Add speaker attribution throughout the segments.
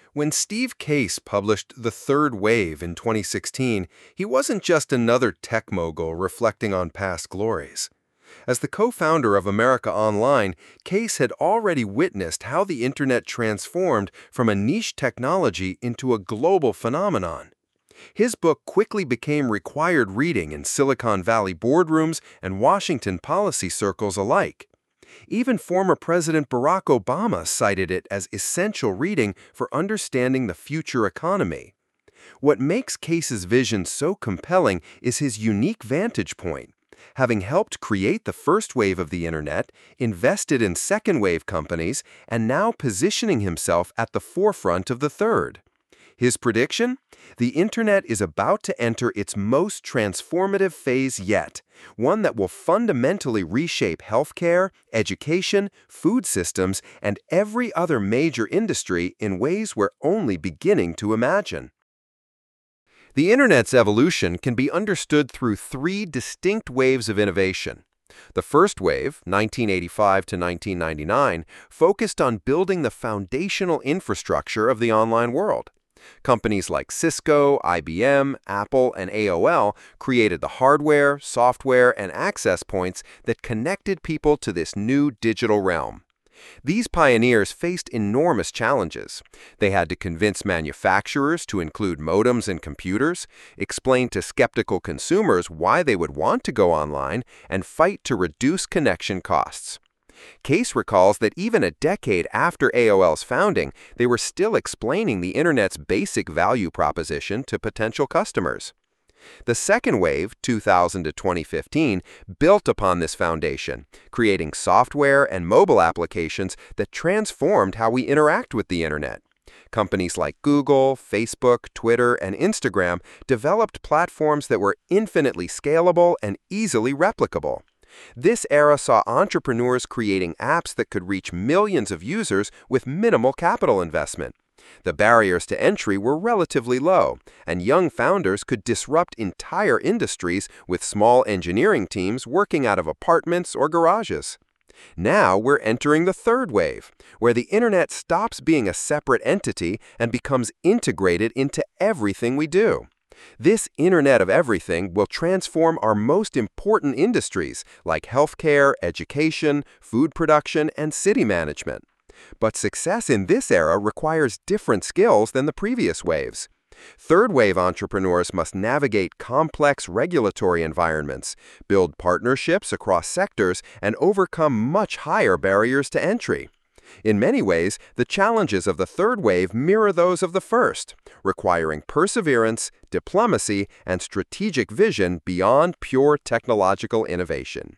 Speaker 1: When Steve Case published The Third Wave in 2016, he wasn't just another tech mogul reflecting on past glories. As the co-founder of America Online, Case had already witnessed how the Internet transformed from a niche technology into a global phenomenon. His book quickly became required reading in Silicon Valley boardrooms and Washington policy circles alike. Even former President Barack Obama cited it as essential reading for understanding the future economy. What makes Case's vision so compelling is his unique vantage point. Having helped create the first wave of the Internet, invested in second-wave companies, and now positioning himself at the forefront of the third. His prediction? The Internet is about to enter its most transformative phase yet, one that will fundamentally reshape healthcare, education, food systems, and every other major industry in ways we're only beginning to imagine. The Internet's evolution can be understood through three distinct waves of innovation. The first wave, 1985 to 1999, focused on building the foundational infrastructure of the online world. Companies like Cisco, IBM, Apple, and AOL created the hardware, software, and access points that connected people to this new digital realm. These pioneers faced enormous challenges. They had to convince manufacturers to include modems in computers, explain to skeptical consumers why they would want to go online, and fight to reduce connection costs. Case recalls that even a decade after AOL's founding, they were still explaining the Internet's basic value proposition to potential customers. The second wave, 2000 to 2015, built upon this foundation, creating software and mobile applications that transformed how we interact with the Internet. Companies like Google, Facebook, Twitter, and Instagram developed platforms that were infinitely scalable and easily replicable. This era saw entrepreneurs creating apps that could reach millions of users with minimal capital investment. The barriers to entry were relatively low, and young founders could disrupt entire industries with small engineering teams working out of apartments or garages. Now we're entering the third wave, where the Internet stops being a separate entity and becomes integrated into everything we do. This Internet of Everything will transform our most important industries like healthcare, education, food production, and city management. But success in this era requires different skills than the previous waves. Third-wave entrepreneurs must navigate complex regulatory environments, build partnerships across sectors, and overcome much higher barriers to entry. In many ways, the challenges of the third wave mirror those of the first, requiring perseverance, diplomacy, and strategic vision beyond pure technological innovation.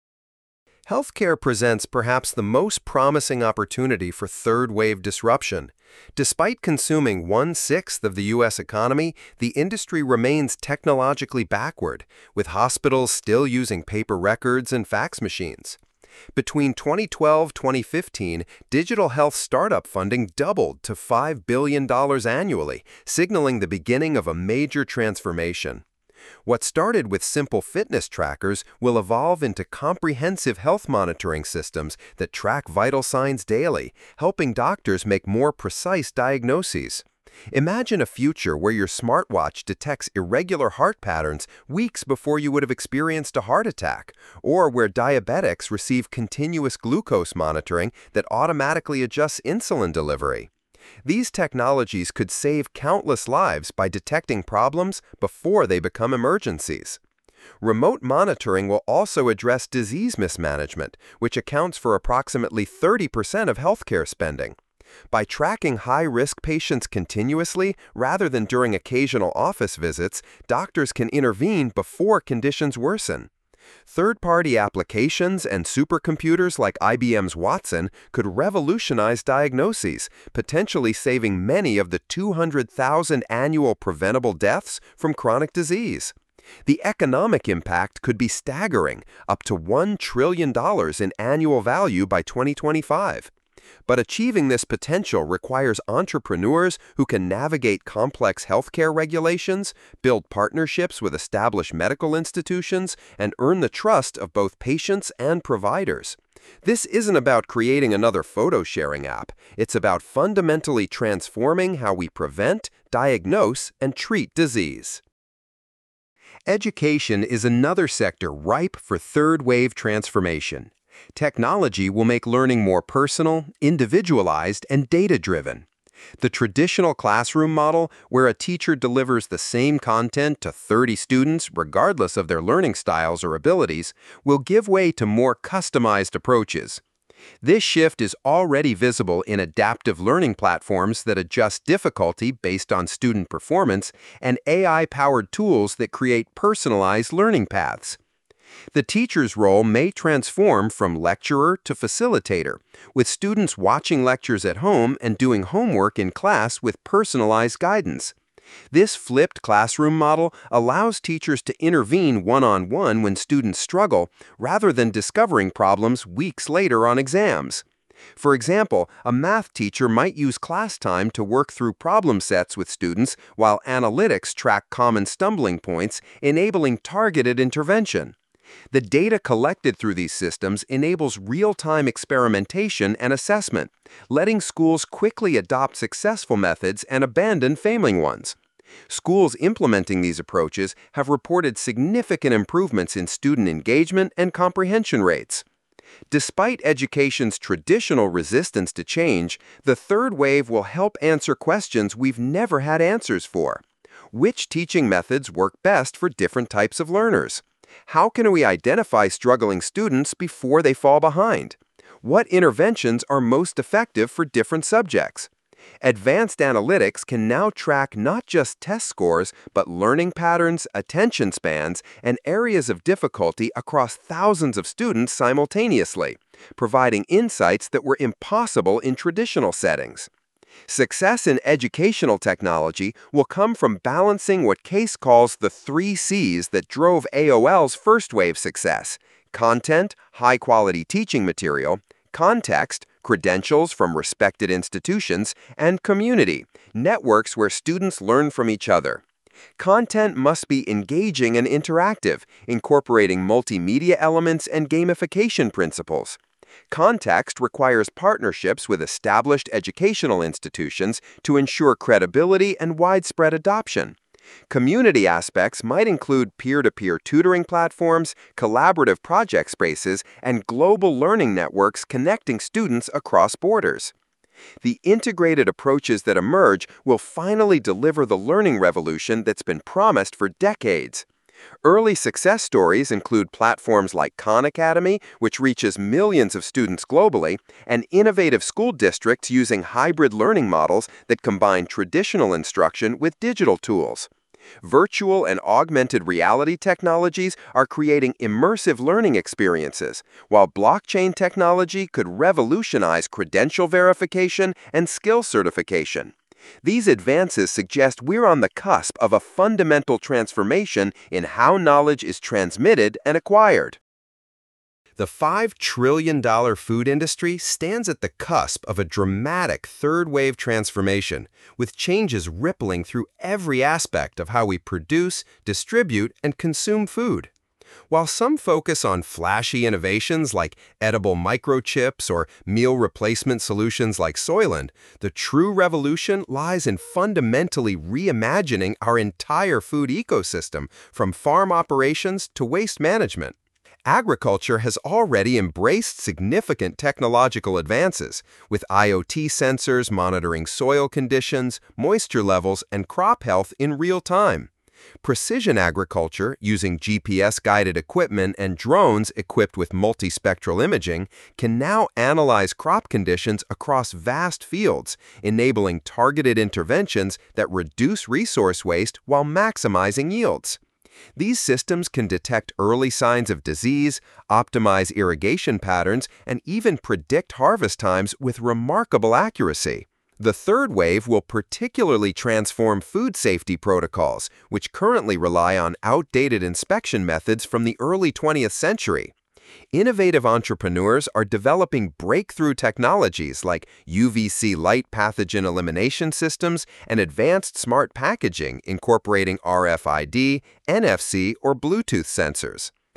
Speaker 1: Healthcare presents perhaps the most promising opportunity for third-wave disruption. Despite consuming 1/6 of the U.S. economy, the industry remains technologically backward, with hospitals still using paper records and fax machines. Between 2012-2015, digital health startup funding doubled to $5 billion annually, signaling the beginning of a major transformation. What started with simple fitness trackers will evolve into comprehensive health monitoring systems that track vital signs daily, helping doctors make more precise diagnoses. Imagine a future where your smartwatch detects irregular heart patterns weeks before you would have experienced a heart attack, or where diabetics receive continuous glucose monitoring that automatically adjusts insulin delivery. These technologies could save countless lives by detecting problems before they become emergencies. Remote monitoring will also address disease mismanagement, which accounts for approximately 30% of healthcare spending. By tracking high-risk patients continuously rather than during occasional office visits, doctors can intervene before conditions worsen. Third-party applications and supercomputers like IBM's Watson could revolutionize diagnoses, potentially saving many of the 200,000 annual preventable deaths from chronic disease. The economic impact could be staggering, up to $1 trillion in annual value by 2025. But achieving this potential requires entrepreneurs who can navigate complex healthcare regulations, build partnerships with established medical institutions, and earn the trust of both patients and providers. This isn't about creating another photo-sharing app. It's about fundamentally transforming how we prevent, diagnose, and treat disease. Education is another sector ripe for third-wave transformation. Technology will make learning more personal, individualized, and data-driven. The traditional classroom model, where a teacher delivers the same content to 30 students regardless of their learning styles or abilities, will give way to more customized approaches. This shift is already visible in adaptive learning platforms that adjust difficulty based on student performance and AI-powered tools that create personalized learning paths. The teacher's role may transform from lecturer to facilitator, with students watching lectures at home and doing homework in class with personalized guidance. This flipped classroom model allows teachers to intervene one-on-one when students struggle, rather than discovering problems weeks later on exams. For example, a math teacher might use class time to work through problem sets with students while analytics track common stumbling points, enabling targeted intervention. The data collected through these systems enables real-time experimentation and assessment, letting schools quickly adopt successful methods and abandon failing ones. Schools implementing these approaches have reported significant improvements in student engagement and comprehension rates. Despite education's traditional resistance to change, the third wave will help answer questions we've never had answers for. Which teaching methods work best for different types of learners? How can we identify struggling students before they fall behind? What interventions are most effective for different subjects? Advanced analytics can now track not just test scores, but learning patterns, attention spans, and areas of difficulty across thousands of students simultaneously, providing insights that were impossible in traditional settings. Success in educational technology will come from balancing what Case calls the 3 C's that drove AOL's first-wave success: content, high-quality teaching material; context, credentials from respected institutions; and community, networks where students learn from each other. Content must be engaging and interactive, incorporating multimedia elements and gamification principles. Context requires partnerships with established educational institutions to ensure credibility and widespread adoption. Community aspects might include peer-to-peer tutoring platforms, collaborative project spaces, and global learning networks connecting students across borders. The integrated approaches that emerge will finally deliver the learning revolution that's been promised for decades. Early success stories include platforms like Khan Academy, which reaches millions of students globally, and innovative school districts using hybrid learning models that combine traditional instruction with digital tools. Virtual and augmented reality technologies are creating immersive learning experiences, while blockchain technology could revolutionize credential verification and skill certification. These advances suggest we're on the cusp of a fundamental transformation in how knowledge is transmitted and acquired. The $5 trillion food industry stands at the cusp of a dramatic third-wave transformation, with changes rippling through every aspect of how we produce, distribute, and consume food. While some focus on flashy innovations like edible microchips or meal replacement solutions like Soylent, the true revolution lies in fundamentally reimagining our entire food ecosystem, from farm operations to waste management. Agriculture has already embraced significant technological advances, with IoT sensors monitoring soil conditions, moisture levels, and crop health in real time. Precision agriculture, using GPS-guided equipment and drones equipped with multispectral imaging, can now analyze crop conditions across vast fields, enabling targeted interventions that reduce resource waste while maximizing yields. These systems can detect early signs of disease, optimize irrigation patterns, and even predict harvest times with remarkable accuracy. The third wave will particularly transform food safety protocols, which currently rely on outdated inspection methods from the early 20th century. Innovative entrepreneurs are developing breakthrough technologies like UVC light pathogen elimination systems and advanced smart packaging incorporating RFID, NFC, or Bluetooth sensors.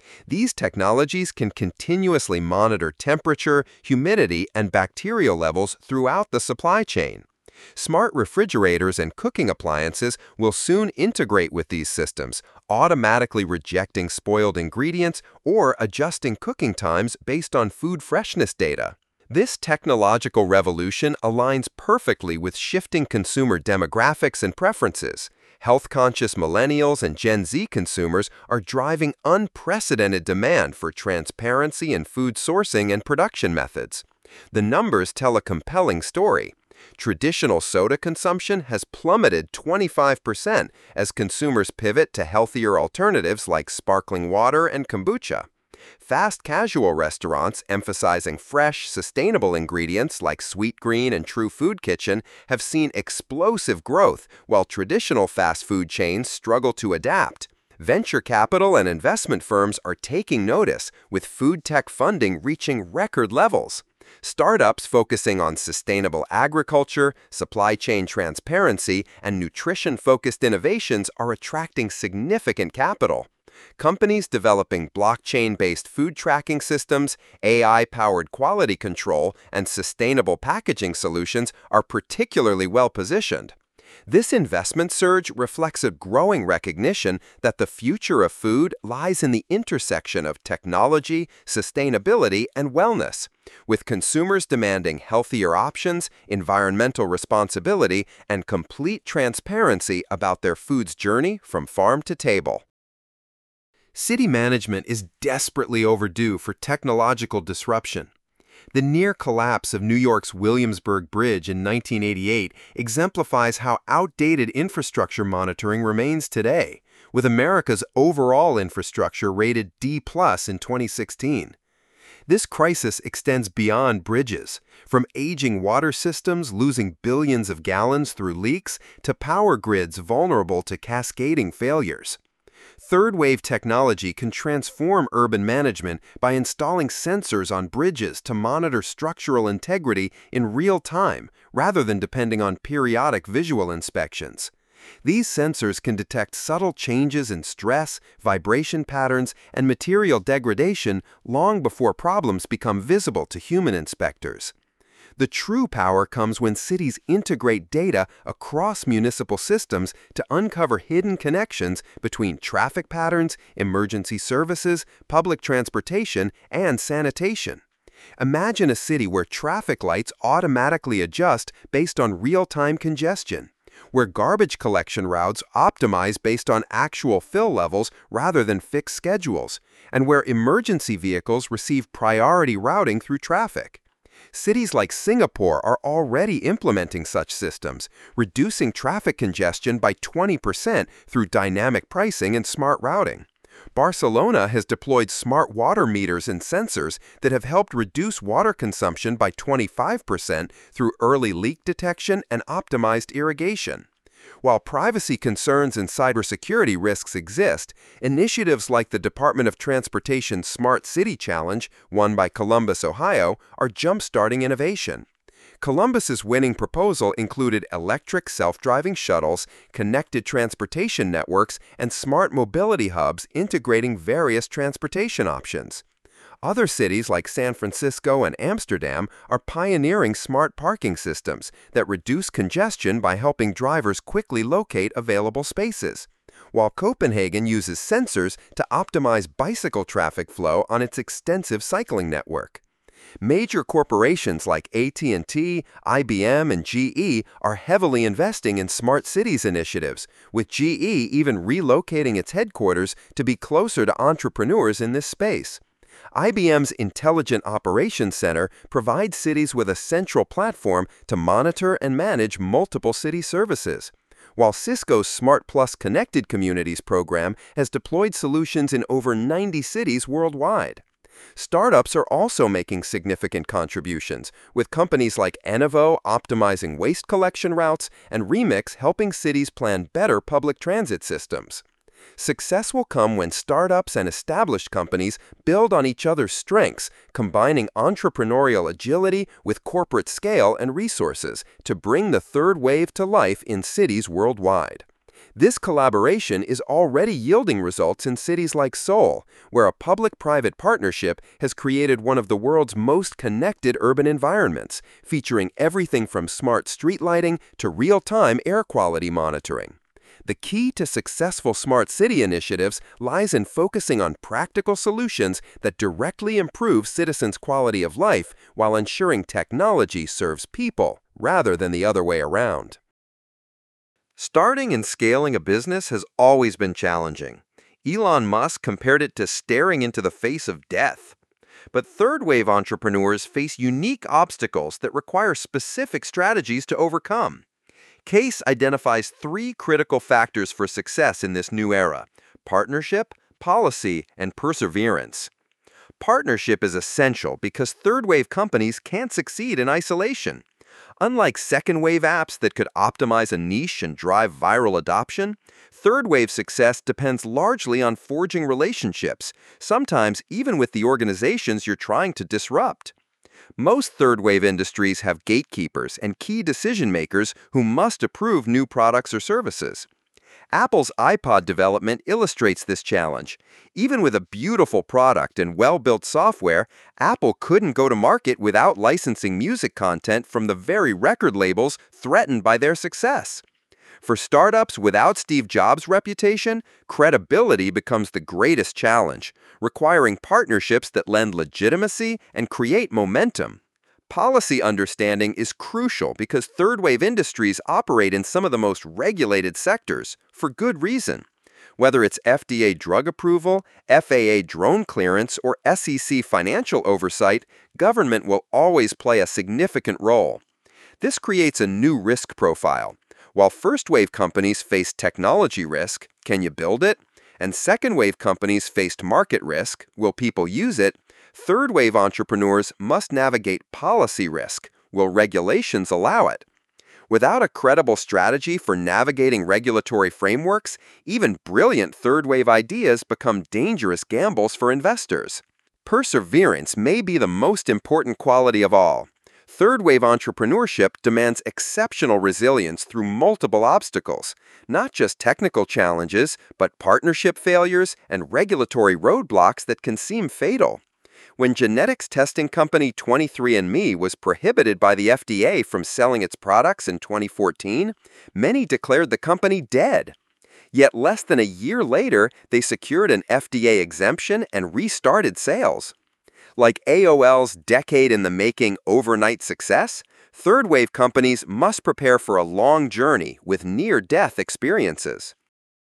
Speaker 1: These technologies can continuously monitor temperature, humidity, and bacterial levels throughout the supply chain. Smart refrigerators and cooking appliances will soon integrate with these systems, automatically rejecting spoiled ingredients or adjusting cooking times based on food freshness data. This technological revolution aligns perfectly with shifting consumer demographics and preferences. Health-conscious millennials and Gen Z consumers are driving unprecedented demand for transparency in food sourcing and production methods. The numbers tell a compelling story. Traditional soda consumption has plummeted 25% as consumers pivot to healthier alternatives like sparkling water and kombucha. Fast casual restaurants emphasizing fresh, sustainable ingredients like Sweetgreen and True Food Kitchen have seen explosive growth, while traditional fast food chains struggle to adapt. Venture capital and investment firms are taking notice, with food tech funding reaching record levels. Startups focusing on sustainable agriculture, supply chain transparency, and nutrition-focused innovations are attracting significant capital. Companies developing blockchain-based food tracking systems, AI-powered quality control, and sustainable packaging solutions are particularly well-positioned. This investment surge reflects a growing recognition that the future of food lies in the intersection of technology, sustainability, and wellness, with consumers demanding healthier options, environmental responsibility, and complete transparency about their food's journey from farm to table. City management is desperately overdue for technological disruption. The near collapse of New York's Williamsburg Bridge in 1988 exemplifies how outdated infrastructure monitoring remains today, with America's overall infrastructure rated D+ in 2016. This crisis extends beyond bridges, from aging water systems losing billions of gallons through leaks to power grids vulnerable to cascading failures. Third-wave technology can transform urban management by installing sensors on bridges to monitor structural integrity in real time rather than depending on periodic visual inspections. These sensors can detect subtle changes in stress, vibration patterns, and material degradation long before problems become visible to human inspectors. The true power comes when cities integrate data across municipal systems to uncover hidden connections between traffic patterns, emergency services, public transportation, and sanitation. Imagine a city where traffic lights automatically adjust based on real-time congestion, where garbage collection routes optimize based on actual fill levels rather than fixed schedules, and where emergency vehicles receive priority routing through traffic. Cities like Singapore are already implementing such systems, reducing traffic congestion by 20% through dynamic pricing and smart routing. Barcelona has deployed smart water meters and sensors that have helped reduce water consumption by 25% through early leak detection and optimized irrigation. While privacy concerns and cybersecurity risks exist, initiatives like the Department of Transportation's Smart City Challenge, won by Columbus, Ohio, are jump-starting innovation. Columbus's winning proposal included electric self-driving shuttles, connected transportation networks, and smart mobility hubs integrating various transportation options. Other cities like San Francisco and Amsterdam are pioneering smart parking systems that reduce congestion by helping drivers quickly locate available spaces, while Copenhagen uses sensors to optimize bicycle traffic flow on its extensive cycling network. Major corporations like AT&T, IBM, and GE are heavily investing in smart cities initiatives, with GE even relocating its headquarters to be closer to entrepreneurs in this space. IBM's Intelligent Operations Center provides cities with a central platform to monitor and manage multiple city services, while Cisco's Smart Plus Connected Communities program has deployed solutions in over 90 cities worldwide. Startups are also making significant contributions, with companies like Enevo optimizing waste collection routes and Remix helping cities plan better public transit systems. Success will come when startups and established companies build on each other's strengths, combining entrepreneurial agility with corporate scale and resources to bring the third wave to life in cities worldwide. This collaboration is already yielding results in cities like Seoul, where a public-private partnership has created one of the world's most connected urban environments, featuring everything from smart street lighting to real-time air quality monitoring. The key to successful smart city initiatives lies in focusing on practical solutions that directly improve citizens' quality of life while ensuring technology serves people rather than the other way around. Starting and scaling a business has always been challenging. Elon Musk compared it to staring into the face of death. But third-wave entrepreneurs face unique obstacles that require specific strategies to overcome. CASE identifies 3 critical factors for success in this new era: partnership, policy, and perseverance. Partnership is essential because third-wave companies can't succeed in isolation. Unlike second-wave apps that could optimize a niche and drive viral adoption, third-wave success depends largely on forging relationships, sometimes even with the organizations you're trying to disrupt. Most third-wave industries have gatekeepers and key decision-makers who must approve new products or services. Apple's iPod development illustrates this challenge. Even with a beautiful product and well-built software, Apple couldn't go to market without licensing music content from the very record labels threatened by their success. For startups without Steve Jobs' reputation, credibility becomes the greatest challenge, requiring partnerships that lend legitimacy and create momentum. Policy understanding is crucial because third-wave industries operate in some of the most regulated sectors, for good reason. Whether it's FDA drug approval, FAA drone clearance, or SEC financial oversight, government will always play a significant role. This creates a new risk profile. While first-wave companies faced technology risk, can you build it? And second-wave companies faced market risk, will people use it? Third-wave entrepreneurs must navigate policy risk. Will regulations allow it? Without a credible strategy for navigating regulatory frameworks, even brilliant third-wave ideas become dangerous gambles for investors. Perseverance may be the most important quality of all. Third-wave entrepreneurship demands exceptional resilience through multiple obstacles, not just technical challenges, but partnership failures and regulatory roadblocks that can seem fatal. When genetics testing company 23andMe was prohibited by the FDA from selling its products in 2014, many declared the company dead. Yet less than a year later, they secured an FDA exemption and restarted sales. Like AOL's decade-in-the-making overnight success, third-wave companies must prepare for a long journey with near-death experiences.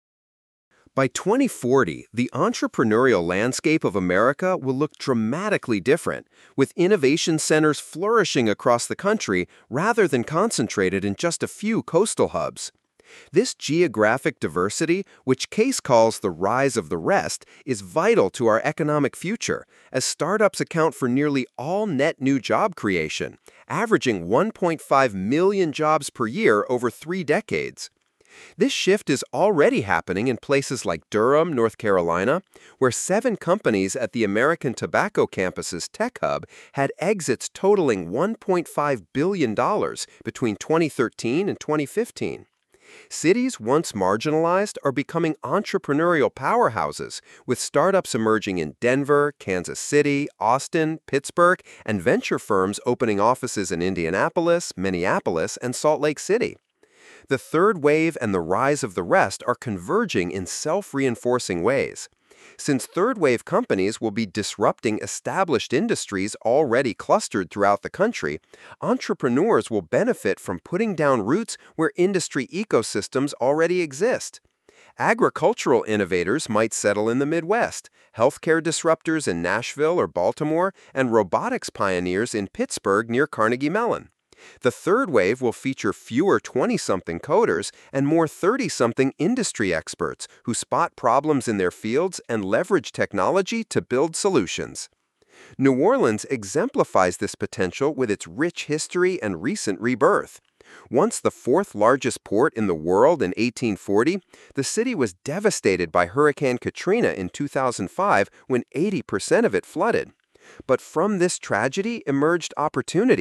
Speaker 1: By 2040, the entrepreneurial landscape of America will look dramatically different, with innovation centers flourishing across the country rather than concentrated in just a few coastal hubs. This geographic diversity, which CASE calls the rise of the rest, is vital to our economic future, as startups account for nearly all net new job creation, averaging 1.5 million jobs per year over 3 decades. This shift is already happening in places like Durham, North Carolina, where 7 companies at the American Tobacco campus's Tech Hub had exits totaling $1.5 billion between 2013 and 2015. Cities once marginalized are becoming entrepreneurial powerhouses, with startups emerging in Denver, Kansas City, Austin, Pittsburgh, and venture firms opening offices in Indianapolis, Minneapolis, and Salt Lake City. The third wave and the rise of the rest are converging in self-reinforcing ways. Since third-wave companies will be disrupting established industries already clustered throughout the country, entrepreneurs will benefit from putting down roots where industry ecosystems already exist. Agricultural innovators might settle in the Midwest, healthcare disruptors in Nashville or Baltimore, and robotics pioneers in Pittsburgh near Carnegie Mellon. The third wave will feature fewer 20-something coders and more 30-something industry experts who spot problems in their fields and leverage technology to build solutions. New Orleans exemplifies this potential with its rich history and recent rebirth. Once the 4th largest port in the world in 1840, the city was devastated by Hurricane Katrina in 2005 when 80% of it flooded. But from this tragedy emerged opportunity.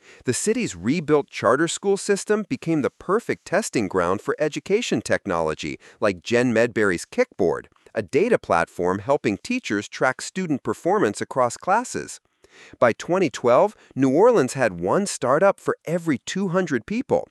Speaker 1: The city's rebuilt charter school system became the perfect testing ground for education technology like Jen Medberry's Kickboard, a data platform helping teachers track student performance across classes. By 2012, New Orleans had one startup for every 200 people,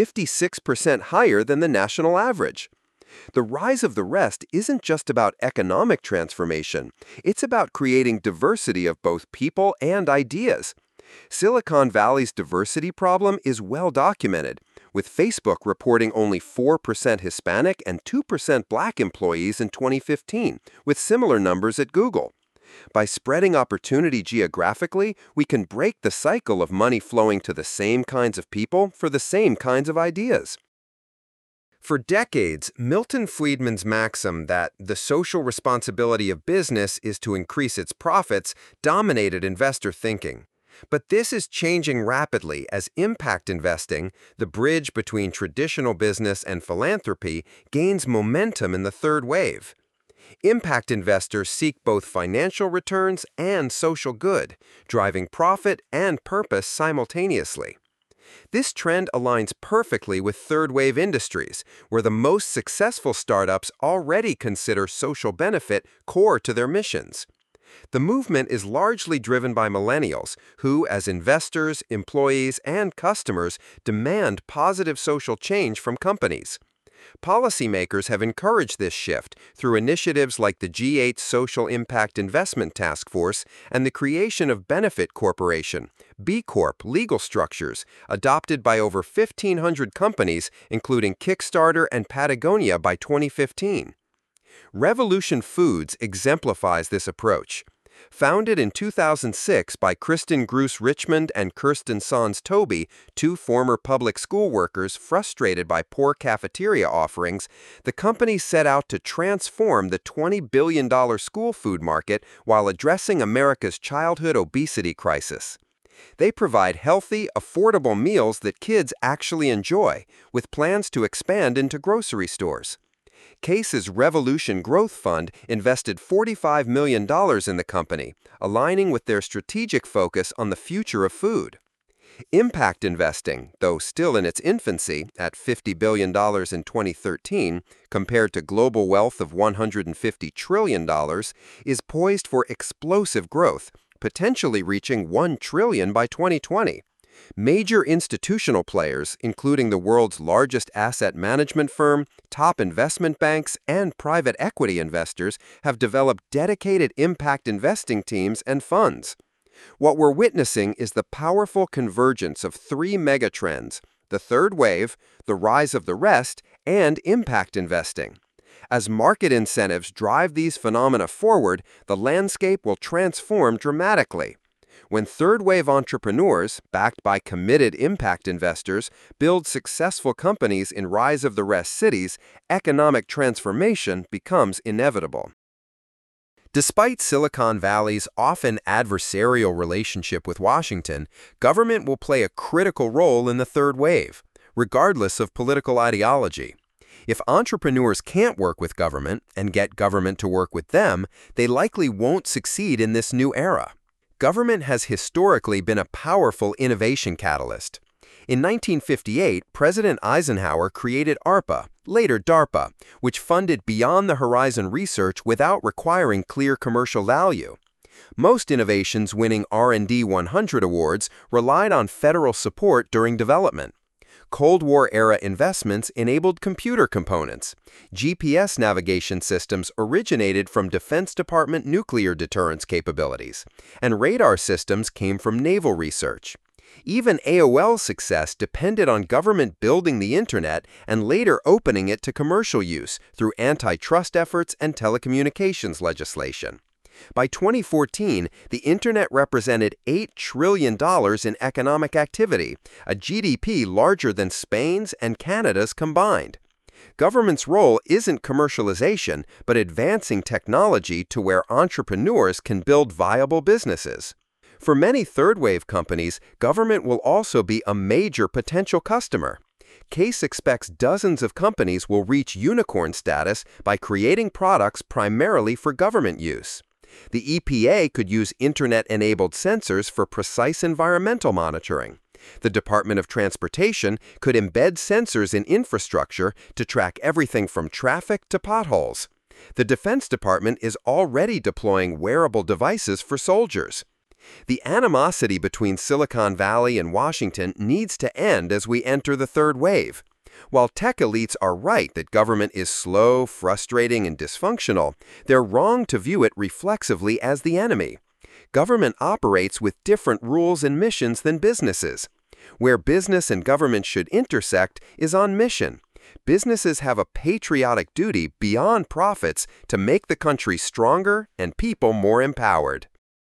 Speaker 1: 56% higher than the national average. The rise of the rest isn't just about economic transformation, it's about creating diversity of both people and ideas. Silicon Valley's diversity problem is well documented, with Facebook reporting only 4% Hispanic and 2% Black employees in 2015, with similar numbers at Google. By spreading opportunity geographically, we can break the cycle of money flowing to the same kinds of people for the same kinds of ideas. For decades, Milton Friedman's maxim that the social responsibility of business is to increase its profits dominated investor thinking. But this is changing rapidly as impact investing, the bridge between traditional business and philanthropy, gains momentum in the third wave. Impact investors seek both financial returns and social good, driving profit and purpose simultaneously. This trend aligns perfectly with third-wave industries, where the most successful startups already consider social benefit core to their missions. The movement is largely driven by millennials who, as investors, employees, and customers, demand positive social change from companies. Policymakers have encouraged this shift through initiatives like the G8 Social Impact Investment Task Force and the creation of Benefit Corporation, B Corp legal structures, adopted by over 1,500 companies, including Kickstarter and Patagonia by 2015. Revolution Foods exemplifies this approach. Founded in 2006 by Kristen Gruss Richmond and Kirsten Sans Toby, two former public school workers frustrated by poor cafeteria offerings, the company set out to transform the $20 billion school food market while addressing America's childhood obesity crisis. They provide healthy, affordable meals that kids actually enjoy, with plans to expand into grocery stores. Case's Revolution Growth Fund invested $45 million in the company, aligning with their strategic focus on the future of food. Impact investing, though still in its infancy at $50 billion in 2013, compared to global wealth of $150 trillion, is poised for explosive growth, potentially reaching $1 trillion by 2020. Major institutional players, including the world's largest asset management firm, top investment banks, and private equity investors, have developed dedicated impact investing teams and funds. What we're witnessing is the powerful convergence of three megatrends: the third wave, the rise of the rest, and impact investing. As market incentives drive these phenomena forward, the landscape will transform dramatically. When third-wave entrepreneurs, backed by committed impact investors, build successful companies in rise-of-the-rest cities, economic transformation becomes inevitable. Despite Silicon Valley's often adversarial relationship with Washington, government will play a critical role in the third wave, regardless of political ideology. If entrepreneurs can't work with government and get government to work with them, they likely won't succeed in this new era. Government has historically been a powerful innovation catalyst. In 1958, President Eisenhower created ARPA, later DARPA, which funded beyond-the-horizon research without requiring clear commercial value. Most innovations winning R&D 100 awards relied on federal support during development. Cold War-era investments enabled computer components. GPS navigation systems originated from Defense Department nuclear deterrence capabilities, and radar systems came from naval research. Even AOL's success depended on government building the Internet and later opening it to commercial use through antitrust efforts and telecommunications legislation. By 2014, the Internet represented $8 trillion in economic activity, a GDP larger than Spain's and Canada's combined. Government's role isn't commercialization, but advancing technology to where entrepreneurs can build viable businesses. For many third-wave companies, government will also be a major potential customer. Case expects dozens of companies will reach unicorn status by creating products primarily for government use. The EPA could use Internet-enabled sensors for precise environmental monitoring. The Department of Transportation could embed sensors in infrastructure to track everything from traffic to potholes. The Defense Department is already deploying wearable devices for soldiers. The animosity between Silicon Valley and Washington needs to end as we enter the third wave. While tech elites are right that government is slow, frustrating, and dysfunctional, they're wrong to view it reflexively as the enemy. Government operates with different rules and missions than businesses. Where business and government should intersect is on mission. Businesses have a patriotic duty beyond profits to make the country stronger and people more empowered.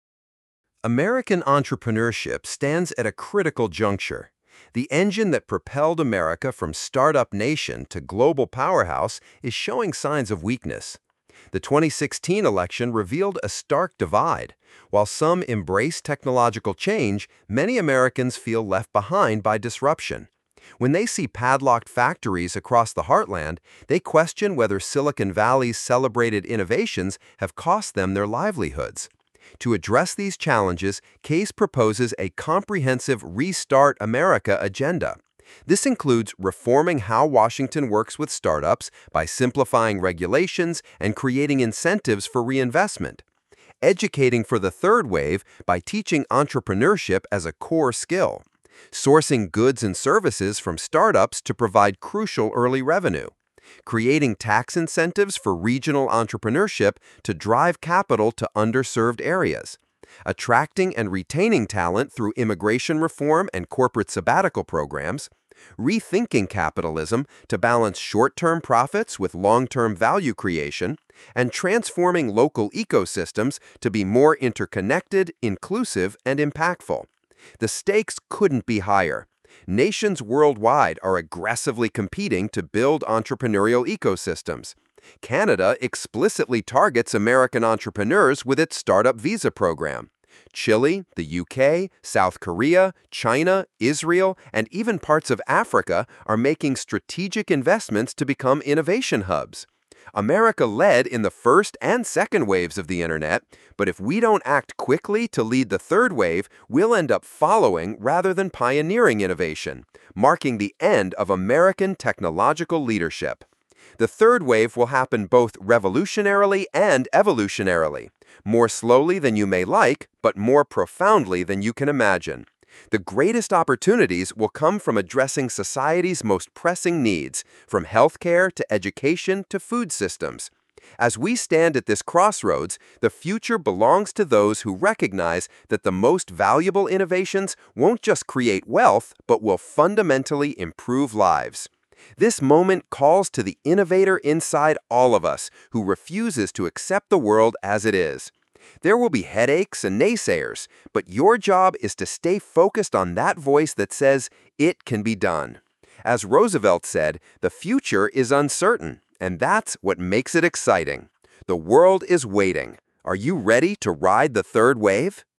Speaker 1: American entrepreneurship stands at a critical juncture. The engine that propelled America from startup nation to global powerhouse is showing signs of weakness. The 2016 election revealed a stark divide. While some embrace technological change, many Americans feel left behind by disruption. When they see padlocked factories across the heartland, they question whether Silicon Valley's celebrated innovations have cost them their livelihoods. To address these challenges, Case proposes a comprehensive Restart America agenda. This includes reforming how Washington works with startups by simplifying regulations and creating incentives for reinvestment, educating for the third wave by teaching entrepreneurship as a core skill, sourcing goods and services from startups to provide crucial early revenue, creating tax incentives for regional entrepreneurship to drive capital to underserved areas, attracting and retaining talent through immigration reform and corporate sabbatical programs, rethinking capitalism to balance short-term profits with long-term value creation, and transforming local ecosystems to be more interconnected, inclusive, and impactful. The stakes couldn't be higher. Nations worldwide are aggressively competing to build entrepreneurial ecosystems. Canada explicitly targets American entrepreneurs with its Startup Visa program. Chile, the UK, South Korea, China, Israel, and even parts of Africa are making strategic investments to become innovation hubs. America led in the first and second waves of the internet, but if we don't act quickly to lead the third wave, we'll end up following rather than pioneering innovation, marking the end of American technological leadership. The third wave will happen both revolutionarily and evolutionarily, more slowly than you may like, but more profoundly than you can imagine. The greatest opportunities will come from addressing society's most pressing needs, from healthcare to education to food systems. As we stand at this crossroads, the future belongs to those who recognize that the most valuable innovations won't just create wealth, but will fundamentally improve lives. This moment calls to the innovator inside all of us who refuses to accept the world as it is. There will be headaches and naysayers, but your job is to stay focused on that voice that says, it can be done. As Roosevelt said, the future is uncertain, and that's what makes it exciting. The world is waiting. Are you ready to ride the third wave?